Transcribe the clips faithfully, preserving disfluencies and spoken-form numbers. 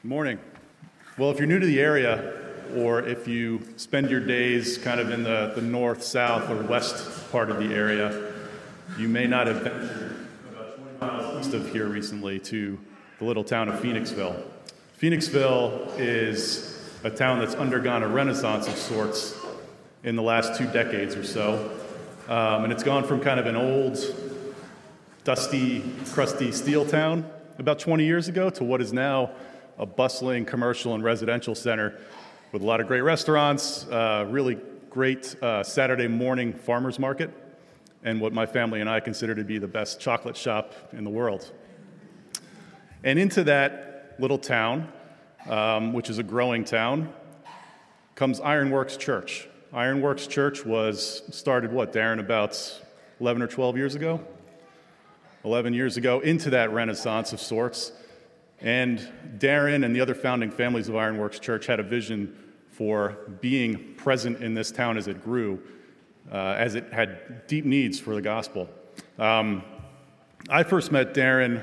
Good morning. Well, if you're new to the area, or if you spend your days kind of in the, the north, south, or west part of the area, you may not have been about twenty miles east of here recently to the little town of Phoenixville. Phoenixville is a town that's undergone a renaissance of sorts in the last two decades or so. Um, and it's gone from kind of an old, dusty, crusty steel town about twenty years ago to what is now a bustling commercial and residential center with a lot of great restaurants, uh, really great uh, Saturday morning farmers market, and what my family and I consider to be the best chocolate shop in the world. And into that little town, um, which is a growing town, comes Ironworks Church. Ironworks Church was started, what, Darren, about eleven or twelve years ago? eleven years ago, into that renaissance of sorts. And Darren and the other founding families of Ironworks Church had a vision for being present in this town as it grew, uh, as it had deep needs for the gospel. Um, I first met Darren,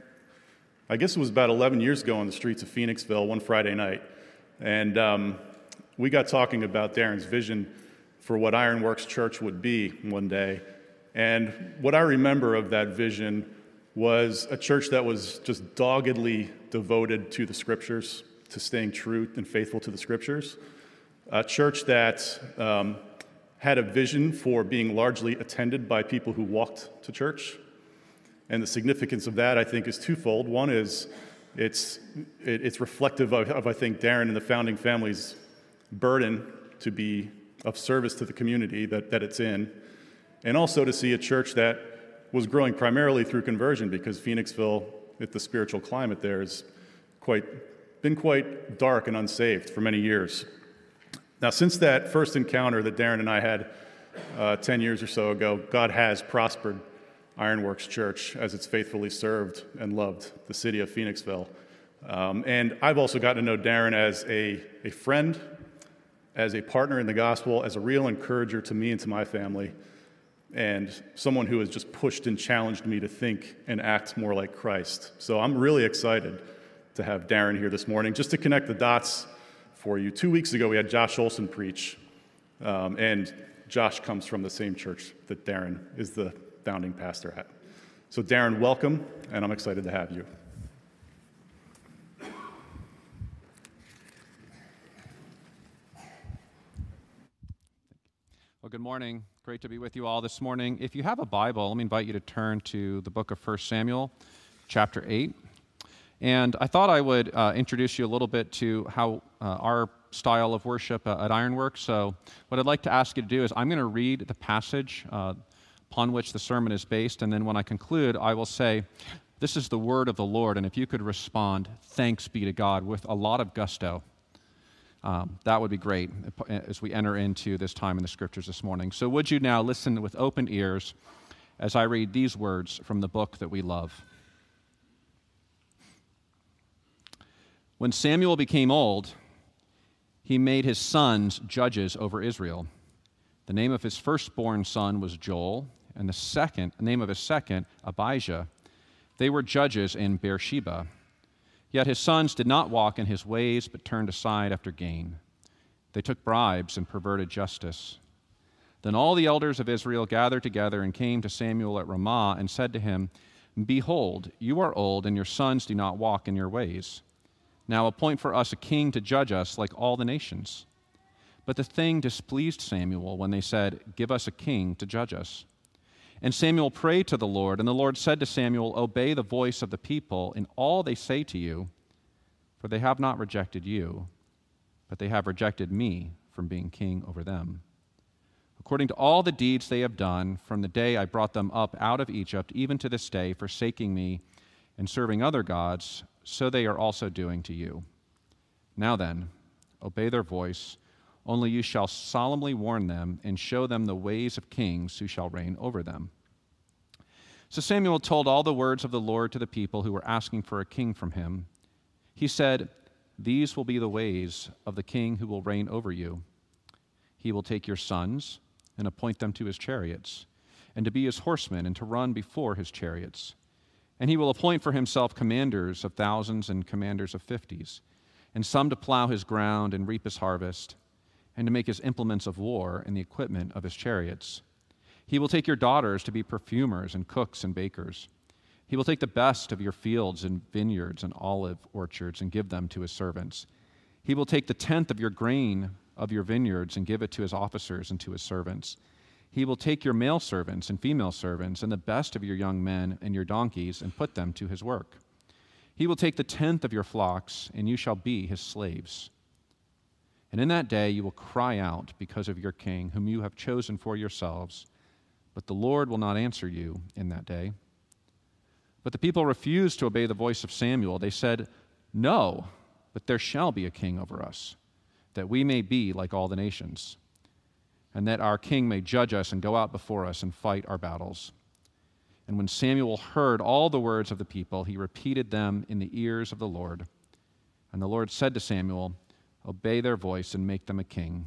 I guess it was about eleven years ago on the streets of Phoenixville one Friday night. And um, we got talking about Darren's vision for what Ironworks Church would be one day. And what I remember of that vision was a church that was just doggedly devoted to the Scriptures, to staying true and faithful to the Scriptures. A church that um, had a vision for being largely attended by people who walked to church. And the significance of that, I think, is twofold. One is it's it, it's reflective of, of, I think, Darren and the founding family's burden to be of service to the community that, that it's in, and also to see a church that was growing primarily through conversion, because Phoenixville, if the spiritual climate there, has quite been quite dark and unsaved for many years. Now, since that first encounter that Darren and I had uh, ten years or so ago, God has prospered Ironworks Church as it's faithfully served and loved the city of Phoenixville. Um, and I've also gotten to know Darren as a, a friend, as a partner in the gospel, as a real encourager to me and to my family, and someone who has just pushed and challenged me to think and act more like Christ. So I'm really excited to have Darren here this morning. Just to connect the dots for you, two weeks ago we had Josh Olson preach, um, and Josh comes from the same church that Darren is the founding pastor at. So Darren, welcome, and I'm excited to have you. Well, good morning. Great to be with you all this morning. If you have a Bible, let me invite you to turn to the book of First Samuel, chapter eight. And I thought I would uh, introduce you a little bit to how uh, our style of worship uh, at Ironworks. So what I'd like to ask you to do is I'm going to read the passage uh, upon which the sermon is based, and then when I conclude, I will say, "This is the word of the Lord," and if you could respond, "Thanks be to God," with a lot of gusto. Um, that would be great as we enter into this time in the Scriptures this morning. So would you now listen with open ears as I read these words from the book that we love. When Samuel became old, he made his sons judges over Israel. The name of his firstborn son was Joel, and the second, the name of his second, Abijah. They were judges in Beersheba. Yet his sons did not walk in his ways, but turned aside after gain. They took bribes and perverted justice. Then all the elders of Israel gathered together and came to Samuel at Ramah and said to him, "Behold, you are old, and your sons do not walk in your ways. Now appoint for us a king to judge us like all the nations." But the thing displeased Samuel when they said, "Give us a king to judge us." And Samuel prayed to the Lord, and the Lord said to Samuel, "Obey the voice of the people in all they say to you, for they have not rejected you, but they have rejected me from being king over them. According to all the deeds they have done from the day I brought them up out of Egypt, even to this day, forsaking me and serving other gods, so they are also doing to you. Now then, obey their voice. Only you shall solemnly warn them and show them the ways of kings who shall reign over them." So Samuel told all the words of the Lord to the people who were asking for a king from him. He said, "These will be the ways of the king who will reign over you. He will take your sons and appoint them to his chariots, and to be his horsemen, and to run before his chariots. And he will appoint for himself commanders of thousands and commanders of fifties, and some to plow his ground and reap his harvest, and to make his implements of war and the equipment of his chariots. He will take your daughters to be perfumers and cooks and bakers. He will take the best of your fields and vineyards and olive orchards and give them to his servants. He will take the tenth of your grain of your vineyards and give it to his officers and to his servants. He will take your male servants and female servants and the best of your young men and your donkeys and put them to his work. He will take the tenth of your flocks, and you shall be his slaves. And in that day you will cry out because of your king, whom you have chosen for yourselves, but the Lord will not answer you in that day. But the people refused to obey the voice of Samuel. They said, "No, but there shall be a king over us, that we may be like all the nations, and that our king may judge us and go out before us and fight our battles." And when Samuel heard all the words of the people, he repeated them in the ears of the Lord. And the Lord said to Samuel, "Obey their voice and make them a king."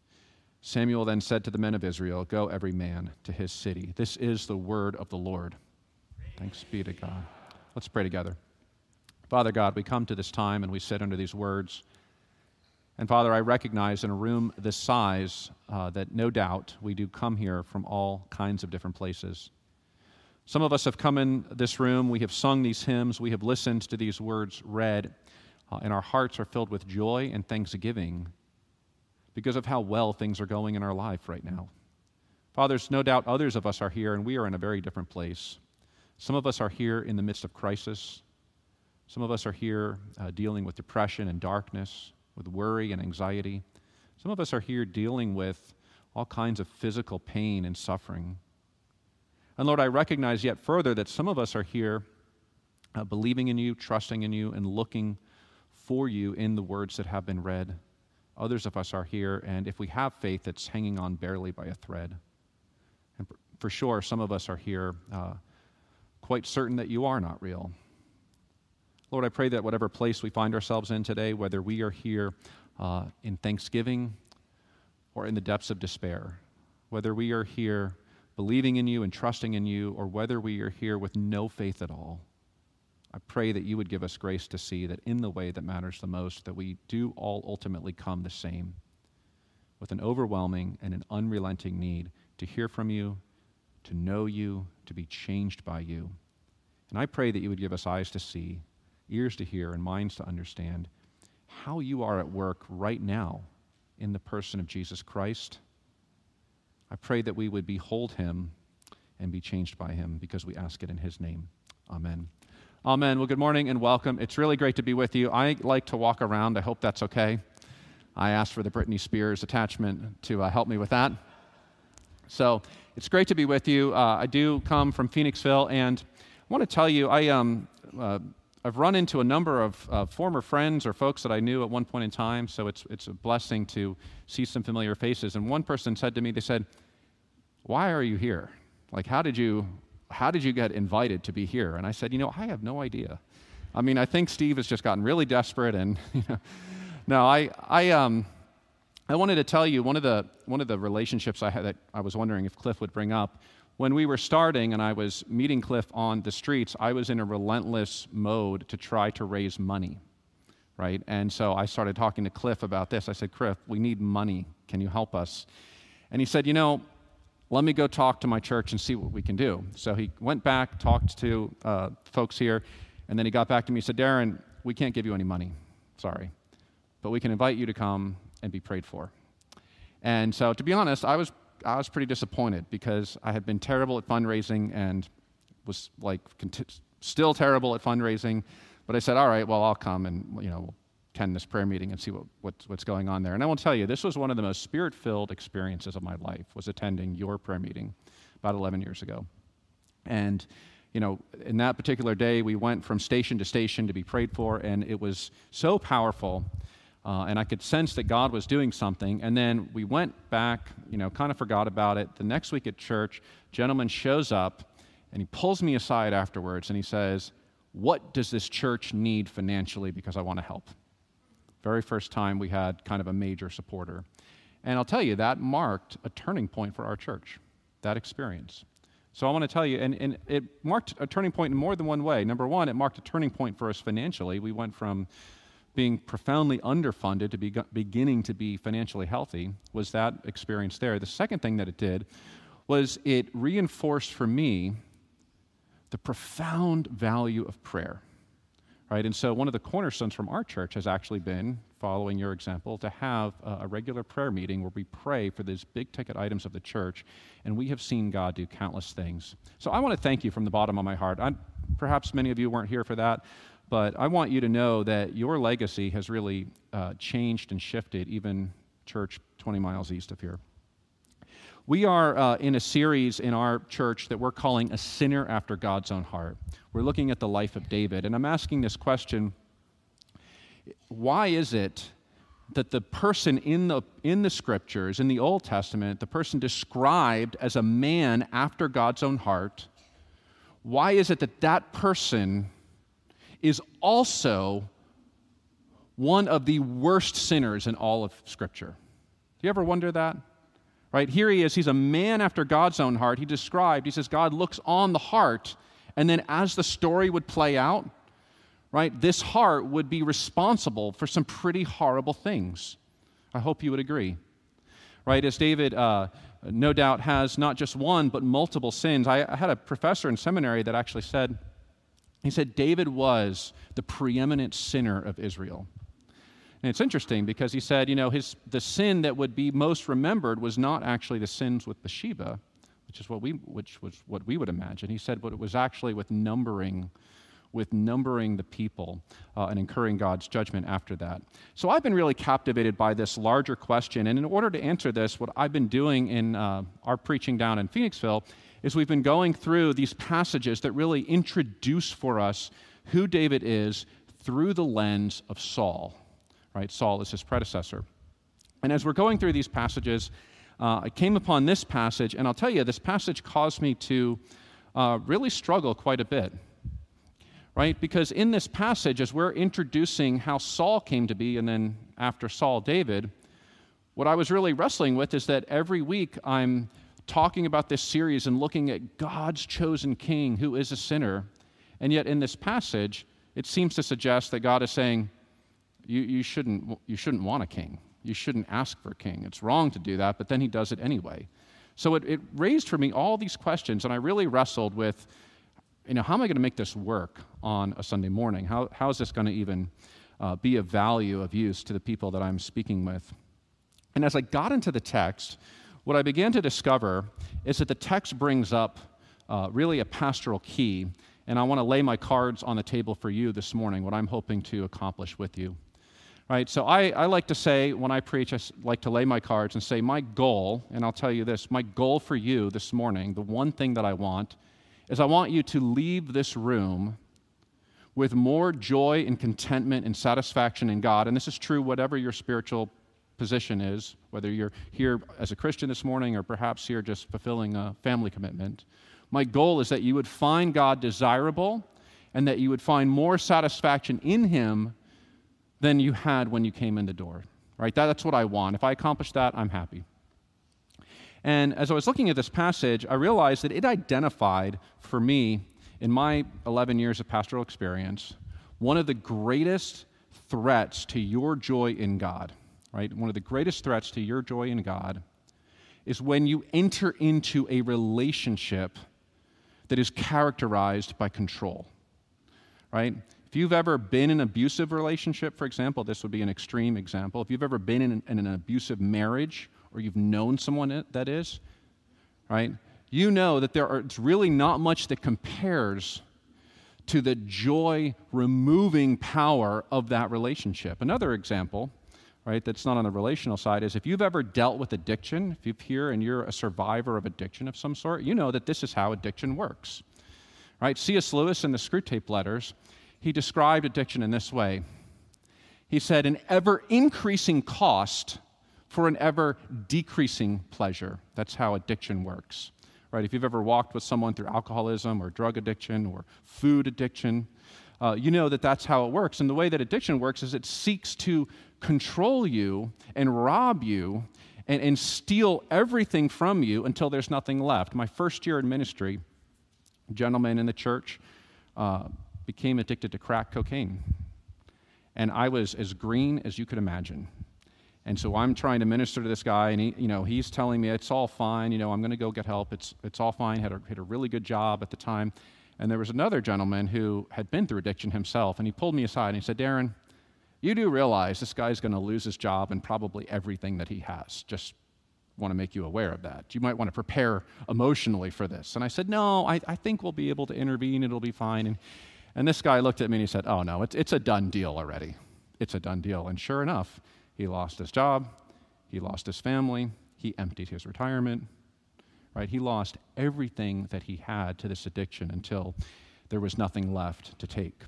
Samuel then said to the men of Israel, "Go every man to his city." This is the word of the Lord. Thanks be to God. Let's pray together. Father God, we come to this time and we sit under these words. And Father, I recognize in a room this size uh, that no doubt we do come here from all kinds of different places. Some of us have come in this room, we have sung these hymns, we have listened to these words read, uh, and our hearts are filled with joy and thanksgiving because of how well things are going in our life right now. Father, there's no doubt others of us are here, and we are in a very different place. Some of us are here in the midst of crisis. Some of us are here uh, dealing with depression and darkness, with worry and anxiety. Some of us are here dealing with all kinds of physical pain and suffering. And Lord, I recognize yet further that some of us are here uh, believing in you, trusting in you, and looking for you in the words that have been read. Others of us are here, and if we have faith, it's hanging on barely by a thread. And for sure, some of us are here uh, quite certain that you are not real. Lord, I pray that whatever place we find ourselves in today, whether we are here uh, in thanksgiving or in the depths of despair, whether we are here believing in you and trusting in you, or whether we are here with no faith at all, I pray that you would give us grace to see that in the way that matters the most, that we do all ultimately come the same, with an overwhelming and an unrelenting need to hear from you, to know you, to be changed by you. And I pray that you would give us eyes to see, ears to hear, and minds to understand how you are at work right now in the person of Jesus Christ. I pray that we would behold him and be changed by him, because we ask it in his name. Amen. Amen. Well, good morning and welcome. It's really great to be with you. I like to walk around. I hope that's okay. I asked for the Britney Spears attachment to uh, help me with that. So it's great to be with you. Uh, I do come from Phoenixville, and I want to tell you, I, um, uh, I've run into a number of uh, former friends or folks that I knew at one point in time, so it's, it's a blessing to see some familiar faces. And one person said to me, they said, "Why are you here? Like, how did you, how did you get invited to be here?" And I said, you know, I have no idea. I mean, I think Steve has just gotten really desperate, and, you know, no, I, I, um, I wanted to tell you one of the one of the relationships I had that I was wondering if Cliff would bring up. When we were starting and I was meeting Cliff on the streets, I was in a relentless mode to try to raise money, right? And so I started talking to Cliff about this. I said, "Cliff, we need money. Can you help us?" And he said, "You know, let me go talk to my church and see what we can do." So he went back, talked to uh, folks here, and then he got back to me and said, "Darren, we can't give you any money. Sorry. But we can invite you to come and be prayed for." And so, to be honest, I was I was pretty disappointed, because I had been terrible at fundraising and was like cont- still terrible at fundraising. But I said, all right, well, I'll come and, you know, we'll attend this prayer meeting and see what, what's, what's going on there. And I will tell you, this was one of the most spirit-filled experiences of my life, was attending your prayer meeting about eleven years ago. And, you know, in that particular day, we went from station to station to be prayed for, and it was so powerful. Uh, and I could sense that God was doing something. And then we went back, you know, kind of forgot about it. The next week at church, a gentleman shows up, and he pulls me aside afterwards, and he says, "What does this church need financially, because I want to help?" Very first time we had kind of a major supporter. And I'll tell you, that marked a turning point for our church, that experience. So I want to tell you, and, and it marked a turning point in more than one way. Number one, it marked a turning point for us financially. We went from being profoundly underfunded to be, beginning to be financially healthy, was that experience there. The second thing that it did was it reinforced for me the profound value of prayer, right? And so one of the cornerstones from our church has actually been, following your example, to have a, a regular prayer meeting where we pray for these big ticket items of the church, and we have seen God do countless things. So I want to thank you from the bottom of my heart. I'm, perhaps many of you weren't here for that, but I want you to know that your legacy has really uh, changed and shifted, even church twenty miles east of here. We are uh, in a series in our church that we're calling A Sinner After God's Own Heart. We're looking at the life of David, and I'm asking this question: why is it that the person in the in the scriptures, in the Old Testament, the person described as a man after God's own heart, why is it that that person is also one of the worst sinners in all of Scripture? Do you ever wonder that? Right, here he is, he's a man after God's own heart. He described, he says, God looks on the heart, and then as the story would play out, right, this heart would be responsible for some pretty horrible things. I hope you would agree. Right, as David uh, no doubt has not just one, but multiple sins. I, I had a professor in seminary that actually said, he said, David was the preeminent sinner of Israel. And it's interesting because he said, you know, his the sin that would be most remembered was not actually the sins with Bathsheba, which is what we which was what we would imagine. He said, but it was actually with numbering, with numbering the people uh, and incurring God's judgment after that. So I've been really captivated by this larger question, and in order to answer this, what I've been doing in uh, our preaching down in Phoenixville is we've been going through these passages that really introduce for us who David is through the lens of Saul. Right, Saul is his predecessor. And as we're going through these passages, uh, I came upon this passage, and I'll tell you, this passage caused me to uh, really struggle quite a bit. Right, because in this passage, as we're introducing how Saul came to be, and then after Saul, David, what I was really wrestling with is that every week I'm talking about this series and looking at God's chosen king who is a sinner, and yet in this passage, it seems to suggest that God is saying, You, you shouldn't you shouldn't want a king. You shouldn't ask for a king. It's wrong to do that, but then he does it anyway. So it, it raised for me all these questions, and I really wrestled with, you know, how am I going to make this work on a Sunday morning? How how is this going to even uh, be of value, of use to the people that I'm speaking with? And as I got into the text, what I began to discover is that the text brings up uh, really a pastoral key, and I want to lay my cards on the table for you this morning, what I'm hoping to accomplish with you. Right, so I, I like to say, when I preach, I like to lay my cards and say, my goal, and I'll tell you this, my goal for you this morning, the one thing that I want, is I want you to leave this room with more joy and contentment and satisfaction in God. And this is true whatever your spiritual position is, whether you're here as a Christian this morning or perhaps here just fulfilling a family commitment. My goal is that you would find God desirable and that you would find more satisfaction in Him than you had when you came in the door, right? That, that's what I want. If I accomplish that, I'm happy. And as I was looking at this passage, I realized that it identified for me, in my eleven years of pastoral experience, one of the greatest threats to your joy in God, right? One of the greatest threats to your joy in God is when you enter into a relationship that is characterized by control, right? If you've ever been in an abusive relationship, for example, this would be an extreme example. If you've ever been in an, in an abusive marriage or you've known someone that is, right, you know that there are, it's really not much that compares to the joy-removing power of that relationship. Another example, right, that's not on the relational side is if you've ever dealt with addiction, if you're here and you're a survivor of addiction of some sort, you know that this is how addiction works, right? C S Lewis in the Screwtape Letters, he described addiction in this way. He said, an ever-increasing cost for an ever-decreasing pleasure. That's how addiction works, right? If you've ever walked with someone through alcoholism or drug addiction or food addiction, uh, you know that that's how it works. And the way that addiction works is it seeks to control you and rob you and, and steal everything from you until there's nothing left. My first year in ministry, a gentleman in the church uh, became addicted to crack cocaine. And I was as green as you could imagine. And so I'm trying to minister to this guy, and he, you know, he's telling me it's all fine. You know, I'm going to go get help. It's it's all fine. Had a had a really good job at the time. And there was another gentleman who had been through addiction himself, and he pulled me aside and he said, "Darren, you do realize this guy's going to lose his job and probably everything that he has. Just want to make you aware of that. You might want to prepare emotionally for this." And I said, "No, I, I think we'll be able to intervene. It'll be fine." And and this guy looked at me and he said, "Oh no, it's it's a done deal already. It's a done deal." And sure enough, he lost his job, he lost his family, he emptied his retirement, right? He lost everything that he had to this addiction until there was nothing left to take.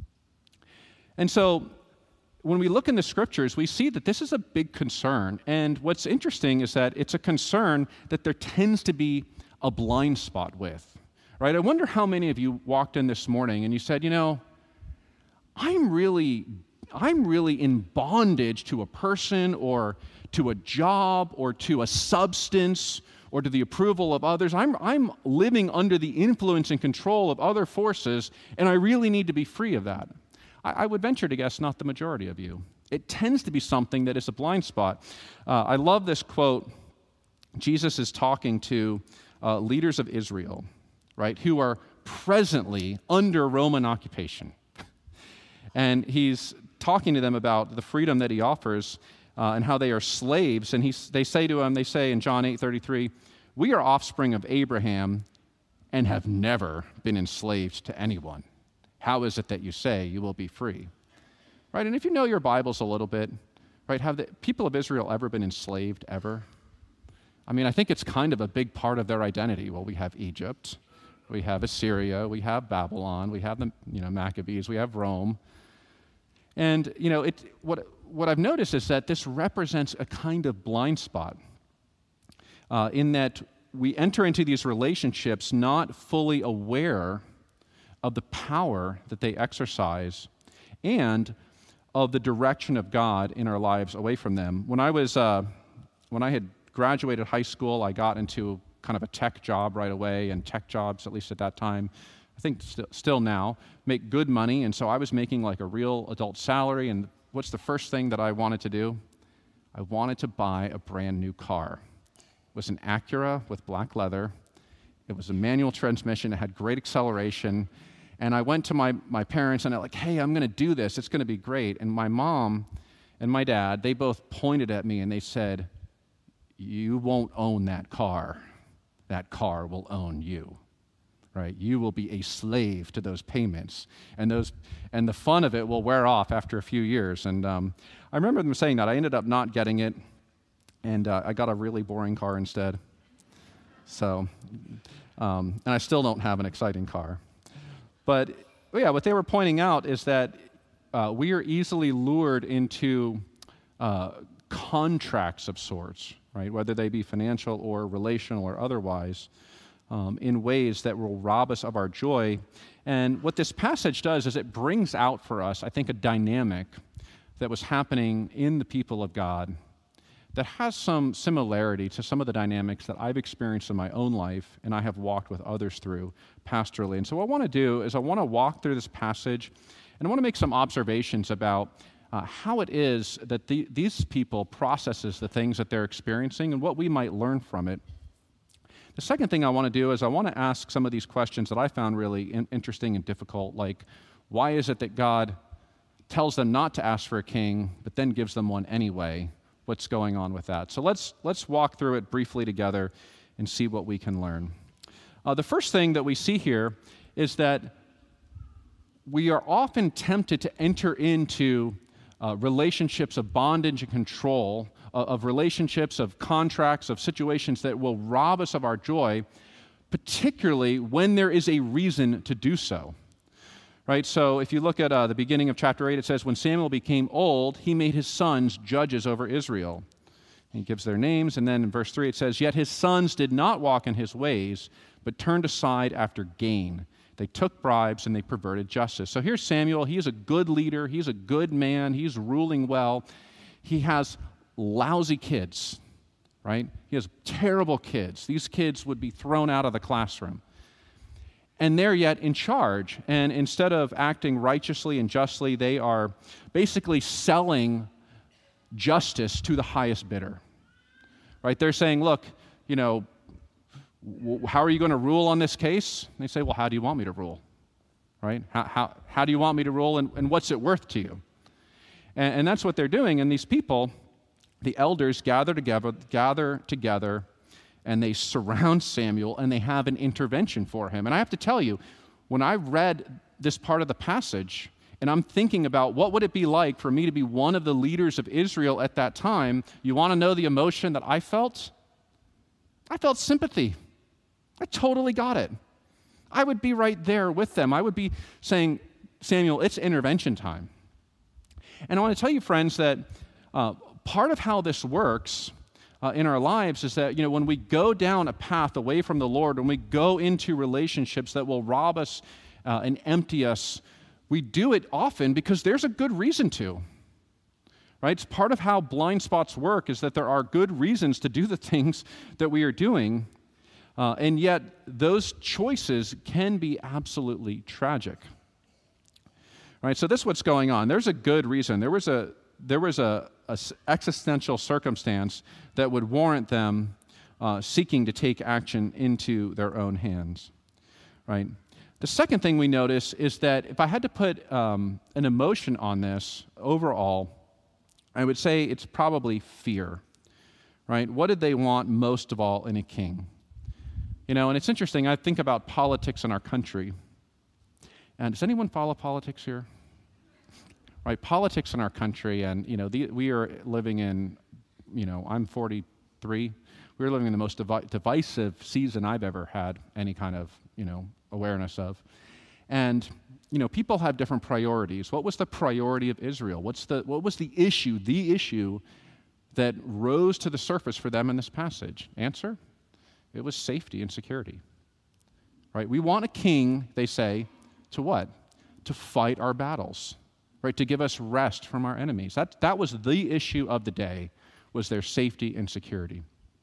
And so when we look in the scriptures, we see that this is a big concern. And what's interesting is that it's a concern that there tends to be a blind spot with, right? I wonder how many of you walked in this morning and you said, you know, I'm really I'm really in bondage to a person or to a job or to a substance or to the approval of others. I'm, I'm living under the influence and control of other forces, and I really need to be free of that. I, I would venture to guess not the majority of you. It tends to be something that is a blind spot. Uh, I love this quote. Jesus is talking to uh, leaders of Israel, right, who are presently under Roman occupation. And he's talking to them about the freedom that he offers uh, and how they are slaves. And he's, they say to him, they say in John eight thirty-three, "We are offspring of Abraham and have never been enslaved to anyone. How is it that you say you will be free?" Right? And if you know your Bibles a little bit, right, have the people of Israel ever been enslaved ever? I mean, I think it's kind of a big part of their identity. Well, we have Egypt, we have Assyria, we have Babylon, we have the you know Maccabees, we have Rome. And, you know, it, what, what I've noticed is that this represents a kind of blind spot uh, in that we enter into these relationships not fully aware of the power that they exercise and of the direction of God in our lives away from them. When I was, uh, when I had graduated high school, I got into kind of a tech job right away, and tech jobs, at least at that time, I think st- still now, make good money. And so I was making like a real adult salary. And what's the first thing that I wanted to do? I wanted to buy a brand new car. It was an Acura with black leather. It was a manual transmission. It had great acceleration. And I went to my, my parents and I'm like, "Hey, I'm going to do this. It's going to be great." And my mom and my dad, they both pointed at me and they said, "You won't own that car. That car will own you." Right? You will be a slave to those payments, and those, and the fun of it will wear off after a few years. And um, I remember them saying that. I ended up not getting it, and uh, I got a really boring car instead. So, um, and I still don't have an exciting car. But yeah, what they were pointing out is that uh, we are easily lured into uh, contracts of sorts, right? Whether they be financial or relational or otherwise. Um, in ways that will rob us of our joy. And what this passage does is it brings out for us, I think, a dynamic that was happening in the people of God that has some similarity to some of the dynamics that I've experienced in my own life and I have walked with others through pastorally. And so what I want to do is I want to walk through this passage and I want to make some observations about uh, how it is that the, these people processes the things that they're experiencing and what we might learn from it. The second thing I want to do is I want to ask some of these questions that I found really in- interesting and difficult, like why is it that God tells them not to ask for a king, but then gives them one anyway? What's going on with that? So let's let's walk through it briefly together and see what we can learn. Uh, the first thing that we see here is that we are often tempted to enter into uh, relationships of bondage and control, of relationships, of contracts, of situations that will rob us of our joy, particularly when there is a reason to do so. Right? So if you look at uh, the beginning of chapter eight, it says, "When Samuel became old, he made his sons judges over Israel." And he gives their names, and then in verse three it says, "Yet his sons did not walk in his ways, but turned aside after gain. They took bribes and they perverted justice." So here's Samuel. He is a good leader. He's a good man. He's ruling well. He has lousy kids, right? He has terrible kids. These kids would be thrown out of the classroom. And they're yet in charge. And instead of acting righteously and justly, they are basically selling justice to the highest bidder, right? They're saying, look, you know, w- how are you going to rule on this case? And they say, well, how do you want me to rule, right? How, how, how do you want me to rule, and, and what's it worth to you? And, and that's what they're doing. And these people, the elders, gather together, gather together, and they surround Samuel, and they have an intervention for him. And I have to tell you, when I read this part of the passage, and I'm thinking about what would it be like for me to be one of the leaders of Israel at that time, you want to know the emotion that I felt? I felt sympathy. I totally got it. I would be right there with them. I would be saying, Samuel, it's intervention time. And I want to tell you, friends, that uh, part of how this works Uh, in our lives is that, you know, when we go down a path away from the Lord, when we go into relationships that will rob us uh, and empty us, we do it often because there's a good reason to, right? It's part of how blind spots work, is that there are good reasons to do the things that we are doing, uh, and yet those choices can be absolutely tragic, right? So this is what's going on. There's a good reason. There was a there was a, a existential circumstance that would warrant them uh, seeking to take action into their own hands, right? The second thing we notice is that if I had to put um, an emotion on this overall, I would say it's probably fear, right? What did they want most of all in a king? You know, and it's interesting, I think about politics in our country. And does anyone follow politics here? Right, politics in our country, and you know, the, we are living in, you know, I'm forty-three. We're living in the most divi- divisive season I've ever had any kind of, you know, awareness of. And you know, people have different priorities. What was the priority of Israel? What's the what was the issue? The issue that rose to the surface for them in this passage? Answer: it was safety and security. Right? We want a king, they say, to what? To fight our battles. Right, to give us rest from our enemies. That, that was the issue of the day, was their safety and security.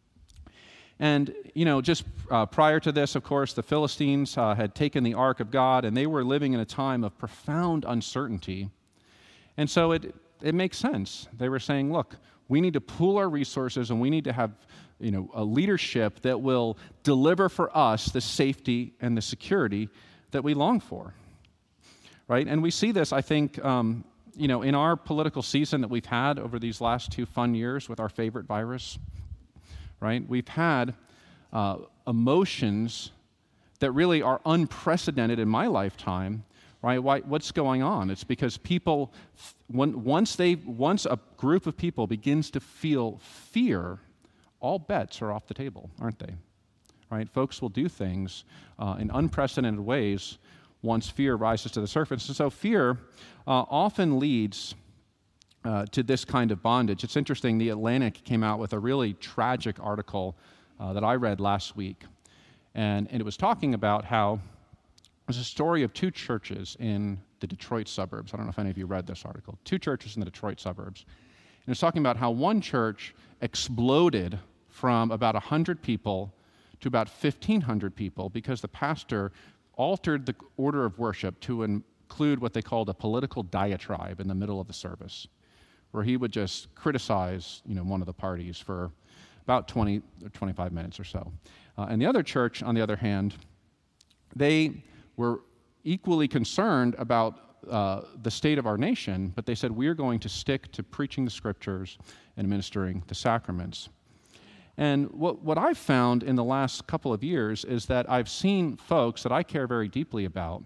And, you know, just uh, prior to this, of course, the Philistines uh, had taken the Ark of God, and they were living in a time of profound uncertainty. And so it, it makes sense. They were saying, look, we need to pool our resources, and we need to have, you know, a leadership that will deliver for us the safety and the security that we long for. Right? And we see this, I think, um, you know, in our political season that we've had over these last two fun years with our favorite virus, right? We've had uh, emotions that really are unprecedented in my lifetime, right? Why, what's going on? It's because people, when, once they, once a group of people begins to feel fear, all bets are off the table, aren't they? Right? Folks will do things uh, in unprecedented ways once fear rises to the surface. And so fear uh, often leads uh, to this kind of bondage. It's interesting, The Atlantic came out with a really tragic article uh, that I read last week. And, and it was talking about how there's a story of two churches in the Detroit suburbs. I don't know if any of you read this article. Two churches in the Detroit suburbs. And it's talking about how one church exploded from about one hundred people to about fifteen hundred people because the pastor altered the order of worship to include what they called a political diatribe in the middle of the service, where he would just criticize, you know, one of the parties for about twenty or twenty-five minutes or so. Uh, and the other church, on the other hand, they were equally concerned about uh, the state of our nation, but they said, we're going to stick to preaching the scriptures and administering the sacraments. And what, what I've found in the last couple of years is that I've seen folks that I care very deeply about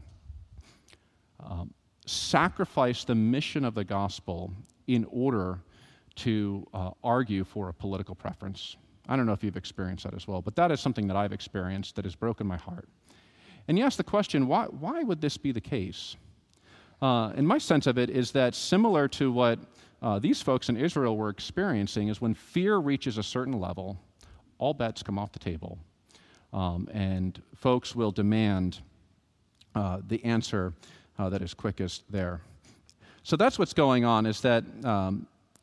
um, sacrifice the mission of the gospel in order to uh, argue for a political preference. I don't know if you've experienced that as well, but that is something that I've experienced that has broken my heart. And you ask the question, why, why would this be the case? Uh, and my sense of it is that similar to what uh, these folks in Israel were experiencing is when fear reaches a certain level, all bets come off the table. Um, and folks will demand uh, the answer uh, that is quickest there. So that's what's going on, is that um,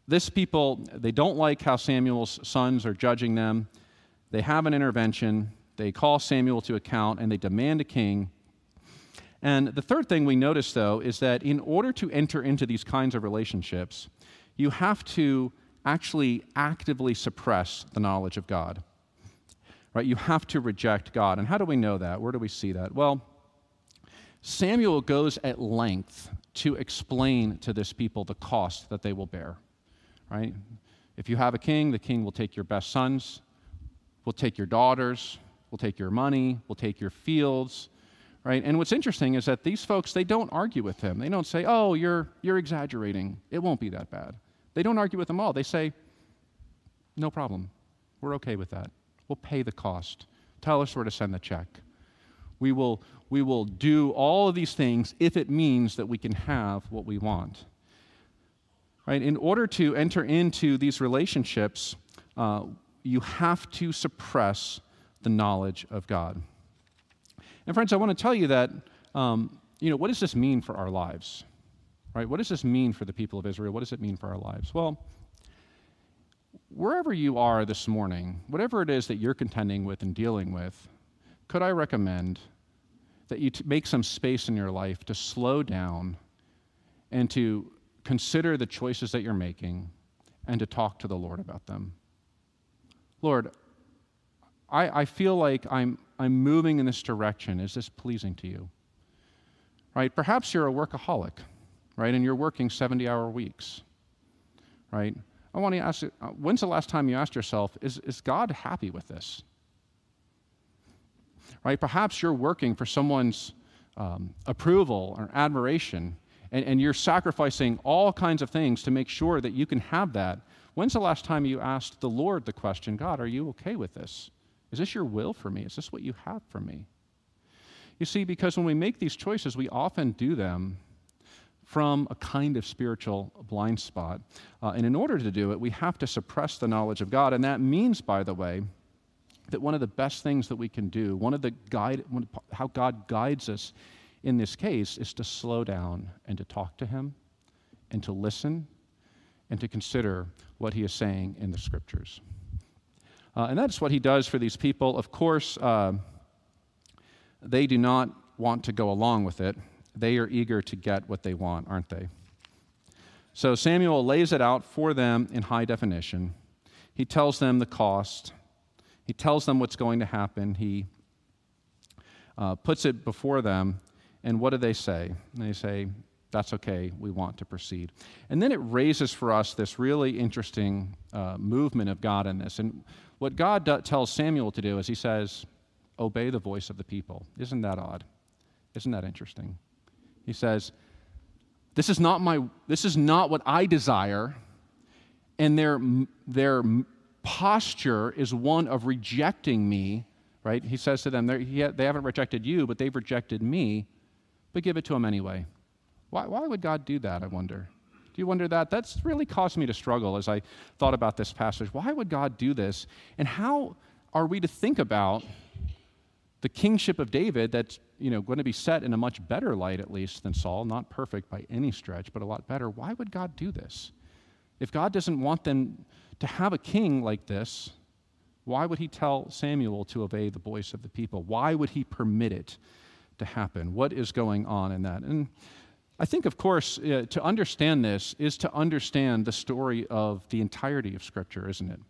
this people, they don't like how Samuel's sons are judging them. They have an intervention. They call Samuel to account, and they demand a king. And the third thing we notice, though, is that in order to enter into these kinds of relationships, you have to actually actively suppress the knowledge of God. Right? You have to reject God. And how do we know that? Where do we see that? Well, Samuel goes at length to explain to this people the cost that they will bear. Right? If you have a king, the king will take your best sons, will take your daughters, will take your money, will take your fields. Right? And what's interesting is that these folks, they don't argue with him. They don't say, oh, you're, you're exaggerating. It won't be that bad. They don't argue with him all. They say, no problem. We're okay with that. We'll pay the cost. Tell us where to send the check. We will, we will do all of these things if it means that we can have what we want. Right? In order to enter into these relationships, uh, you have to suppress the knowledge of God. And friends, I want to tell you that, um, you know, what does this mean for our lives? Right? What does this mean for the people of Israel? What does it mean for our lives? Well, wherever you are this morning, whatever it is that you're contending with and dealing with, could I recommend that you t- make some space in your life to slow down and to consider the choices that you're making and to talk to the Lord about them? Lord, I, I feel like I'm, I'm moving in this direction. Is this pleasing to you? Right? Perhaps you're a workaholic, right? And you're working seventy-hour weeks, right? I want to ask you, uh, when's the last time you asked yourself, is, is God happy with this? Right? Perhaps you're working for someone's um, approval or admiration, and, and you're sacrificing all kinds of things to make sure that you can have that. When's the last time you asked the Lord the question, God, are you okay with this? Is this your will for me? Is this what you have for me? You see, because when we make these choices, we often do them from a kind of spiritual blind spot. Uh, and in order to do it, we have to suppress the knowledge of God. And that means, by the way, that one of the best things that we can do, one of the guide, one, how God guides us in this case, is to slow down and to talk to him and to listen and to consider what he is saying in the scriptures. Uh, and that's what he does for these people. Of course, uh, they do not want to go along with it. They are eager to get what they want, aren't they? So Samuel lays it out for them in high definition. He tells them the cost. He tells them what's going to happen. He uh, puts it before them. And what do they say? They say, that's okay, we want to proceed. And then it raises for us this really interesting uh, movement of God in this. And what God do- tells Samuel to do is he says, obey the voice of the people. Isn't that odd? Isn't that interesting? He says, this is not my, this is not what I desire, and their, their posture is one of rejecting me, right? He says to them, he, they haven't rejected you, but they've rejected me, but give it to them anyway. Why, why would God do that, I wonder? Do you wonder that? That's really caused me to struggle as I thought about this passage. Why would God do this? And how are we to think about the kingship of David that's, you know, going to be set in a much better light, at least, than Saul? Not perfect by any stretch, but a lot better. Why would God do this? If God doesn't want them to have a king like this, why would he tell Samuel to obey the voice of the people? Why would he permit it to happen? What is going on in that? And I think, of course, uh, to understand this is to understand the story of the entirety of Scripture, isn't it?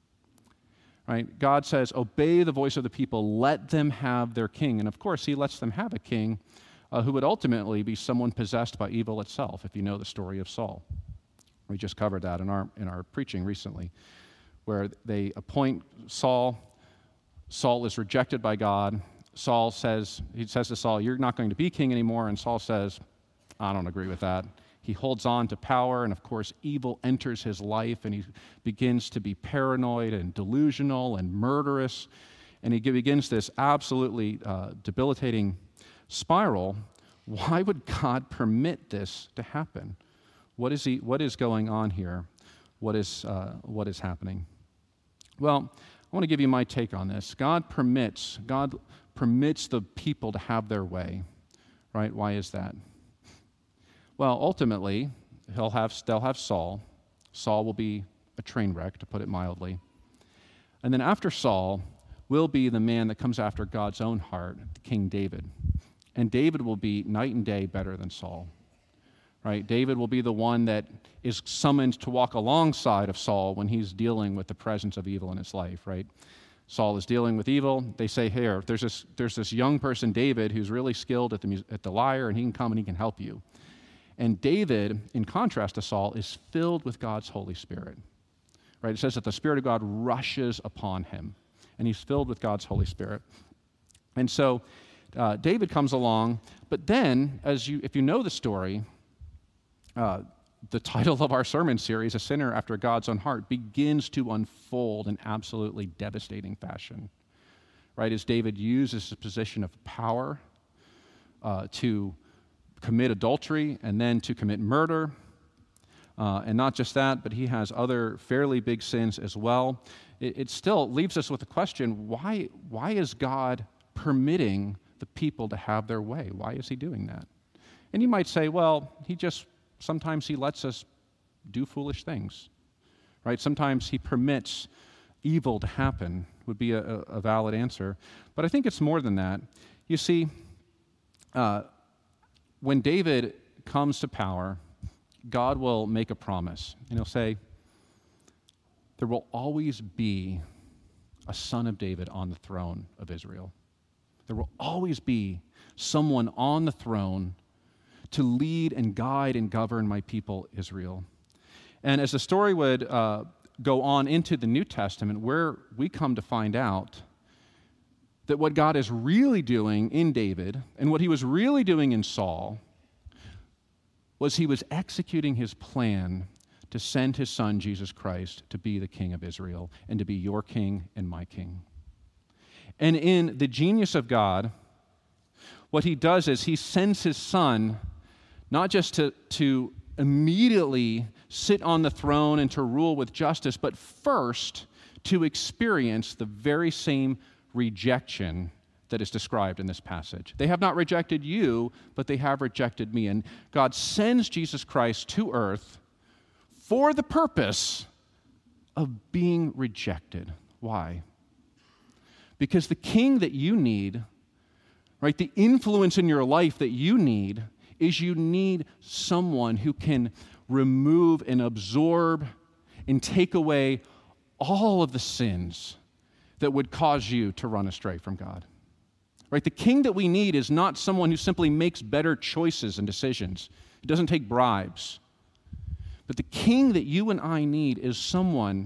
Right? God says, obey the voice of the people, let them have their king. And of course, he lets them have a king uh, who would ultimately be someone possessed by evil itself, if you know the story of Saul. We just covered that in our, in our preaching recently, where they appoint Saul. Saul is rejected by God. Saul says, he says to Saul, you're not going to be king anymore. And Saul says, I don't agree with that. He holds on to power, and of course, evil enters his life, and he begins to be paranoid and delusional and murderous, and he begins this absolutely uh, debilitating spiral. Why would God permit this to happen? What is he? What is going on here? What is uh, what is happening? Well, I want to give you my take on this. God permits. God permits the people to have their way, right? Why is that? Well, ultimately, he'll have, they'll have Saul. Saul will be a train wreck, to put it mildly. And then after Saul will be the man that comes after God's own heart, King David. And David will be night and day better than Saul. Right? David will be the one that is summoned to walk alongside of Saul when he's dealing with the presence of evil in his life, right? Saul is dealing with evil. They say, here, there's this, there's this young person, David, who's really skilled at the, mus- at the lyre, and he can come and he can help you. And David, in contrast to Saul, is filled with God's Holy Spirit. Right? It says that the Spirit of God rushes upon him, and he's filled with God's Holy Spirit. And so uh, David comes along, but then, as you, if you know the story, uh, the title of our sermon series, A Sinner After God's Own Heart, begins to unfold in absolutely devastating fashion. Right? As David uses his position of power uh, to commit adultery and then to commit murder. Uh, and not just that, but he has other fairly big sins as well. It, it still leaves us with the question, why, why is God permitting the people to have their way? Why is he doing that? And you might say, well, he just, sometimes he lets us do foolish things, right? Sometimes he permits evil to happen, would be a, a valid answer. But I think it's more than that. You see, uh, when David comes to power, God will make a promise, and he'll say, there will always be a son of David on the throne of Israel. There will always be someone on the throne to lead and guide and govern my people Israel. And as the story would uh, go on into the New Testament, where we come to find out that what God is really doing in David and what he was really doing in Saul was he was executing his plan to send his son, Jesus Christ, to be the king of Israel and to be your king and my king. And in the genius of God, what he does is he sends his son not just to, to immediately sit on the throne and to rule with justice, but first to experience the very same rejection that is described in this passage. They have not rejected you, but they have rejected me. And God sends Jesus Christ to earth for the purpose of being rejected. Why? Because the king that you need, right, the influence in your life that you need, is you need someone who can remove and absorb and take away all of the sins that would cause you to run astray from God. Right? The king that we need is not someone who simply makes better choices and decisions. He doesn't take bribes. But the king that you and I need is someone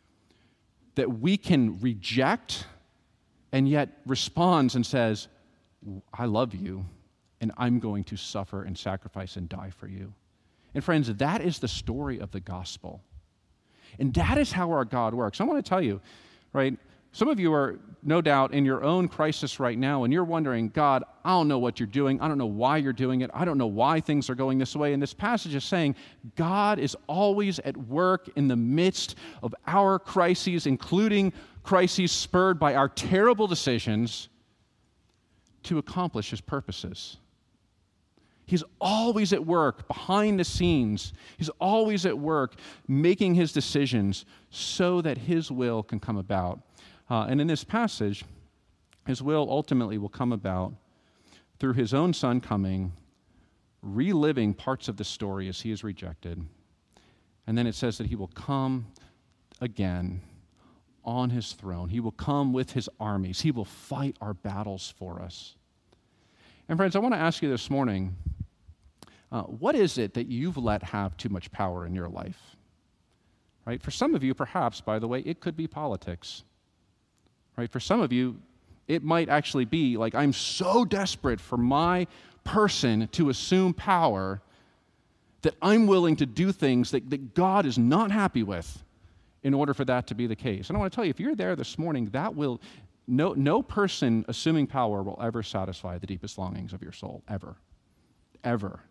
that we can reject and yet responds and says, I love you, and I'm going to suffer and sacrifice and die for you. And friends, that is the story of the gospel. And that is how our God works. I want to tell you, right, some of you are no doubt in your own crisis right now, and you're wondering, God, I don't know what you're doing. I don't know why you're doing it. I don't know why things are going this way. And this passage is saying God is always at work in the midst of our crises, including crises spurred by our terrible decisions, to accomplish his purposes. He's always at work behind the scenes. He's always at work making his decisions so that his will can come about. Uh, and in this passage, his will ultimately will come about through his own son coming, reliving parts of the story as he is rejected. And then it says that he will come again on his throne. He will come with his armies. He will fight our battles for us. And friends, I want to ask you this morning, uh, what is it that you've let have too much power in your life? Right? For some of you, perhaps, by the way, it could be politics. Right? For some of you, it might actually be like, I'm so desperate for my person to assume power that I'm willing to do things that, that God is not happy with in order for that to be the case. And I want to tell you, if you're there this morning, that will, no, no person assuming power will ever satisfy the deepest longings of your soul, ever, ever.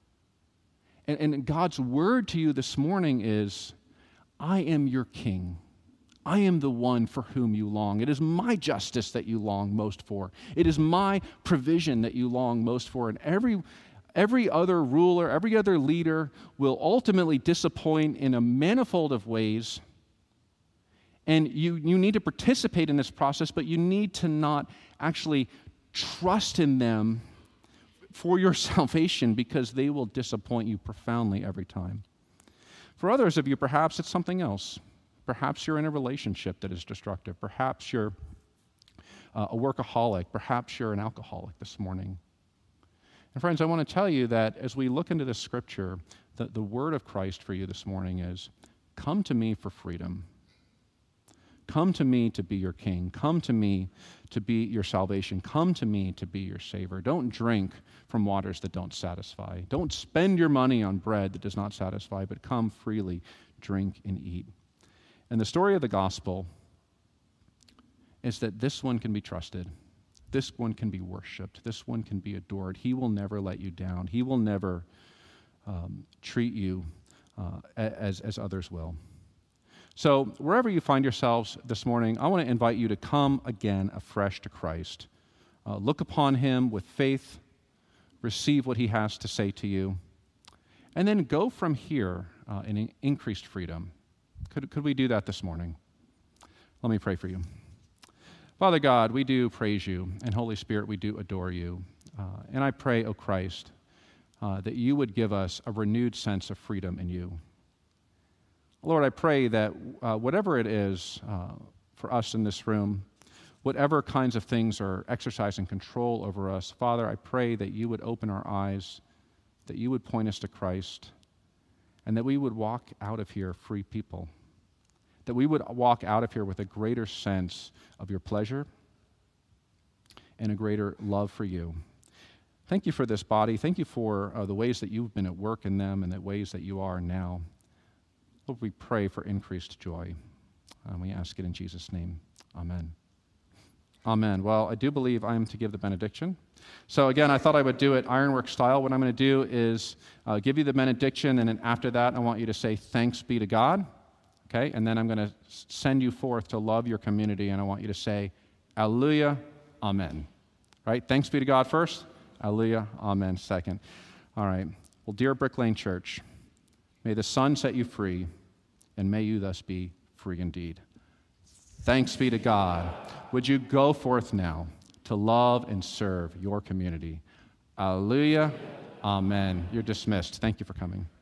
And, and God's word to you this morning is, I am your king. I am the one for whom you long. It is my justice that you long most for. It is my provision that you long most for. And every, Every other ruler, every other leader will ultimately disappoint in a manifold of ways. And you, you need to participate in this process, but you need to not actually trust in them for your salvation, because they will disappoint you profoundly every time. For others of you, perhaps it's something else. Perhaps you're in a relationship that is destructive. Perhaps you're uh, a workaholic. Perhaps you're an alcoholic this morning. And friends, I want to tell you that as we look into this scripture, the, the word of Christ for you this morning is, come to me for freedom. Come to me to be your king. Come to me to be your salvation. Come to me to be your savior. Don't drink from waters that don't satisfy. Don't spend your money on bread that does not satisfy, but come freely, drink and eat. And the story of the gospel is that this one can be trusted. This one can be worshiped. This one can be adored. He will never let you down. He will never um, treat you uh, as, as others will. So wherever you find yourselves this morning, I want to invite you to come again afresh to Christ. Uh, look upon him with faith, receive what he has to say to you, and then go from here uh, in increased freedom. Could, could we do that this morning? Let me pray for you. Father God, we do praise you, and Holy Spirit, we do adore you. Uh, and I pray, O Christ, uh, that you would give us a renewed sense of freedom in you. Lord, I pray that uh, whatever it is uh, for us in this room, whatever kinds of things are exercising control over us, Father, I pray that you would open our eyes, that you would point us to Christ, and that we would walk out of here free people, that we would walk out of here with a greater sense of your pleasure and a greater love for you. Thank you for this body. Thank you for uh, the ways that you've been at work in them and the ways that you are now. Lord, we pray for increased joy. And we ask it in Jesus' name. Amen. Amen. Well, I do believe I am to give the benediction. So again, I thought I would do it ironwork style. What I'm going to do is uh, give you the benediction, and then after that, I want you to say, thanks be to God. Okay? And then I'm going to send you forth to love your community, and I want you to say, Alleluia, Amen. Right? Thanks be to God first. Alleluia, Amen second. All right. Well, dear Brick Lane Church, may the Son set you free, and may you thus be free indeed. Thanks be to God. Would you go forth now to love and serve your community? Alleluia. Amen. You're dismissed. Thank you for coming.